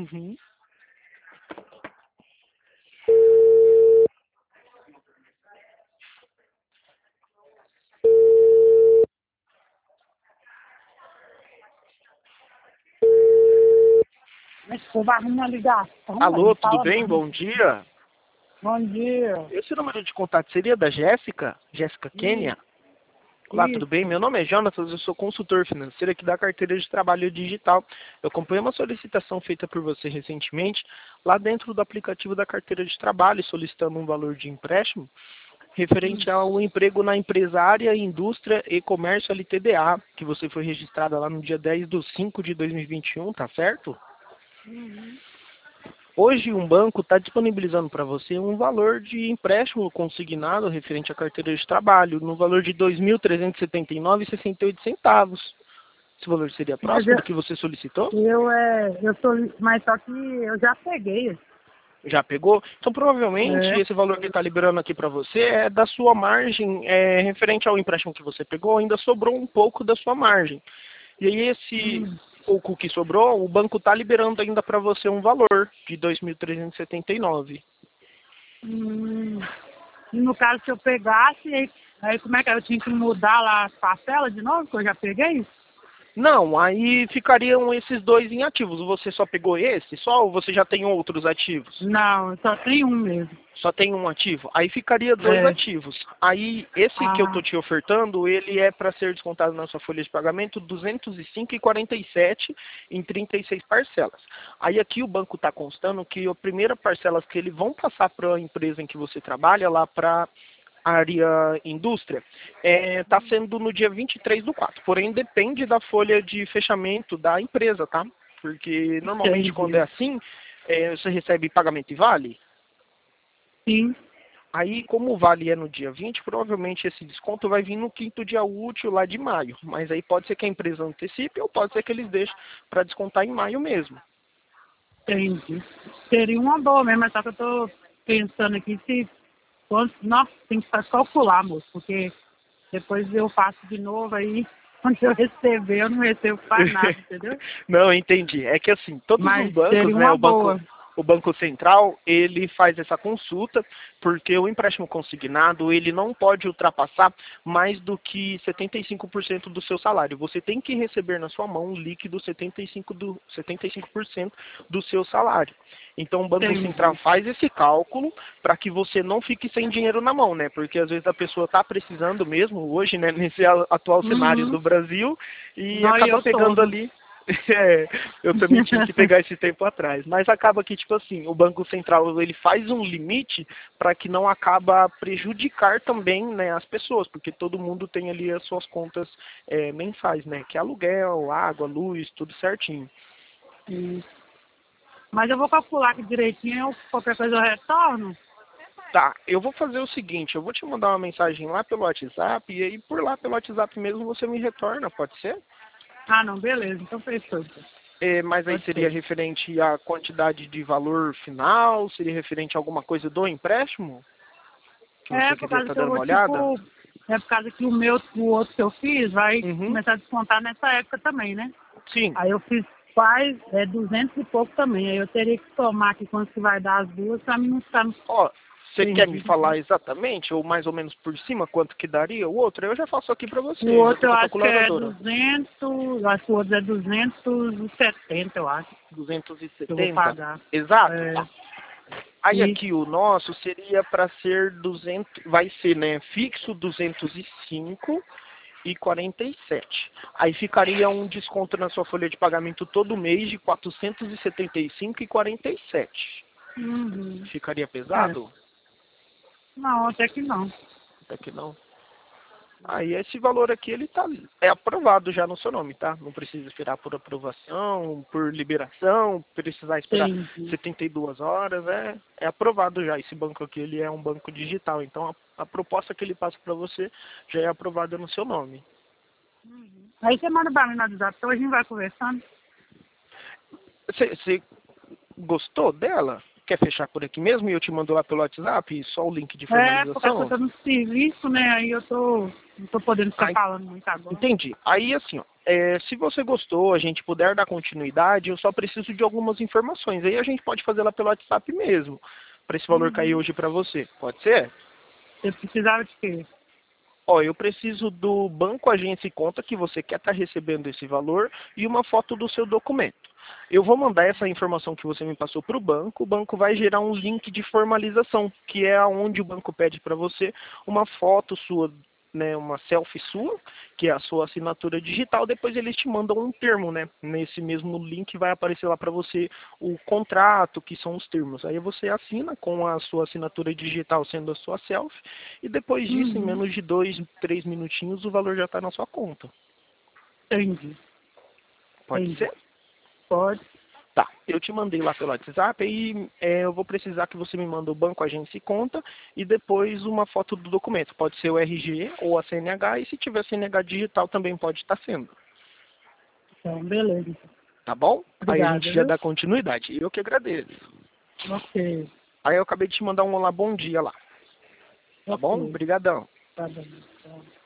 Uhum. Mas você vai arrumar uma ligação, velho, Alô, não tudo fala bem? não. Bom dia. Bom dia. Esse número de contato seria da Jéssica? Jéssica Kênia? Isso, Olá, tudo bem? isso. Meu nome é Jonatas, eu sou consultor financeiro aqui da carteira de trabalho digital. Eu acompanhei uma solicitação feita por você recentemente lá dentro do aplicativo da carteira de trabalho, solicitando um valor de empréstimo referente ao emprego na empresária, indústria e comércio LTDA, que você foi registrada lá no dia 10/5/2021, tá certo? Uhum. Hoje um banco está disponibilizando para você um valor de empréstimo consignado referente à carteira de trabalho, no valor de R$ 2.379,68. Esse valor seria Mas próximo do que você solicitou? eu tô, mas só que eu já peguei. Já pegou? Então provavelmente É. esse valor que está liberando aqui para você é da sua margem, referente ao empréstimo que você pegou, ainda sobrou um pouco da sua margem. E aí esse Hum. pouco que sobrou, o banco está liberando ainda para você um valor de 2.379. Hum. E no caso, se eu pegasse, aí como é que eu tinha que mudar lá as parcelas de novo, que eu já peguei? Não, aí ficariam esses dois inativos. Você só pegou esse só ou você já tem outros ativos? Não, só tem um mesmo. Só tem um ativo? Aí ficaria dois É. ativos. Aí esse que eu estou Ah, te ofertando, ele é para ser descontado na sua folha de pagamento 205,47 em 36 parcelas. Aí aqui o banco está constando que a primeira parcela que eles vão passar para a empresa em que você trabalha, lá para área indústria, está sendo no dia 23/4. Porém, depende da folha de fechamento da empresa, tá? Porque normalmente quando é entendi. assim, você recebe pagamento e vale. Sim. Aí, como o vale é no dia 20, provavelmente esse desconto vai vir no quinto dia útil lá de maio. Mas aí pode ser que a empresa antecipe ou pode ser que eles deixem para descontar em maio mesmo. Entendi. Seria uma boa mesmo, mas só que eu tô pensando aqui se quanto. Nossa, tem que calcular, moço, porque depois eu faço de novo aí, quando eu receber, eu não recebo para nada, entendeu? Não, entendi. É que assim, todos os Mas bancos, seria né, uma boa. o Banco Central, ele faz essa consulta, porque o empréstimo consignado, ele não pode ultrapassar mais do que 75% do seu salário. Você tem que receber na sua mão líquido 75% do seu salário. Então o Banco Central Entendi. faz esse cálculo para que você não fique sem dinheiro na mão, né? Porque às vezes a pessoa está precisando mesmo hoje, né, nesse atual cenário do Uhum. Brasil, e Nós acaba eu pegando todo. ali. É, eu também tive que pegar esse tempo atrás, mas acaba que, tipo assim, o Banco Central ele faz um limite para que não acaba prejudicar também, né, as pessoas, porque todo mundo tem ali as suas contas mensais, né, que é aluguel, água, luz, tudo certinho. Sim. Mas eu vou calcular aqui direitinho, qualquer coisa eu retorno. Tá, eu vou fazer o seguinte, eu vou te mandar uma mensagem lá pelo WhatsApp, e aí por lá pelo WhatsApp mesmo você me retorna, pode ser? Ah, não, beleza, então fechou. Então. Mas aí Pode seria ser. referente à quantidade de valor final, seria referente a alguma coisa do empréstimo? Que É você por queria causa estar que eu dando vou, uma olhada? tipo, é por causa que o outro que eu fiz vai Uhum. começar a descontar nessa época também, né? Sim. Aí eu fiz quase 200 e pouco também. Aí eu teria que somar aqui quanto que vai dar as duas pra mim não ficar Ó, você quer me perdido. falar exatamente, ou mais ou menos por cima, quanto que daria o outro? Eu já faço aqui pra O você, já tô outro eu com a acho que é calculadora. 200, acho que o outro é 270, eu acho, que eu vou 270? pagar. Exato? É, Tá. Aí e, aqui o nosso seria para ser 200, vai ser, né, fixo 205,47. Aí ficaria um desconto na sua folha de pagamento todo mês de 475,47. uhum, Ficaria é, pesado? não, até que não. Até que não. Aí esse valor aqui ele é aprovado já no seu nome, tá? Não precisa esperar por aprovação, por liberação, precisar esperar Entendi. 72 horas, é aprovado já. Esse banco aqui ele é um banco digital, então a proposta que ele passa para você já é aprovada no seu nome. Aí você manda pra mim no WhatsApp, então a gente vai conversando. Você gostou dela? quer fechar por aqui mesmo e eu te mando lá pelo WhatsApp só o link de Porque eu formalização? tô no serviço, né? Aí eu não tô podendo ficar Ai, falando muito agora. entendi. Aí, assim, ó, se você gostou, a gente puder dar continuidade, eu só preciso de algumas informações. Aí a gente pode fazer lá pelo WhatsApp mesmo, para esse valor cair hoje para você. Pode ser? Você precisava de quê? Ó, eu preciso do banco, agência e conta que você quer estar recebendo esse valor e uma foto do seu documento. Eu vou mandar essa informação que você me passou para o banco vai gerar um link de formalização, que é onde o banco pede para você uma foto sua, né, uma selfie sua, que é a sua assinatura digital, depois eles te mandam um termo, né? Nesse mesmo link vai aparecer lá para você o contrato, que são os termos. Aí você assina com a sua assinatura digital sendo a sua selfie, e depois disso, em menos de 2, 3 minutinhos, o valor já está na sua conta. Entendi. Pode Entendi. ser? Pode. Tá, eu te mandei lá pelo WhatsApp e eu vou precisar que você me manda o banco, agência e conta e depois uma foto do documento. Pode ser o RG ou a CNH e se tiver CNH digital também pode estar sendo. Então, beleza. Tá bom? Aí a Obrigada, gente já viu? dá continuidade. Eu que agradeço. Ok. Aí eu acabei de te mandar um olá, bom dia lá. Tá bom? Ok. Obrigadão. Tá bom. Tá.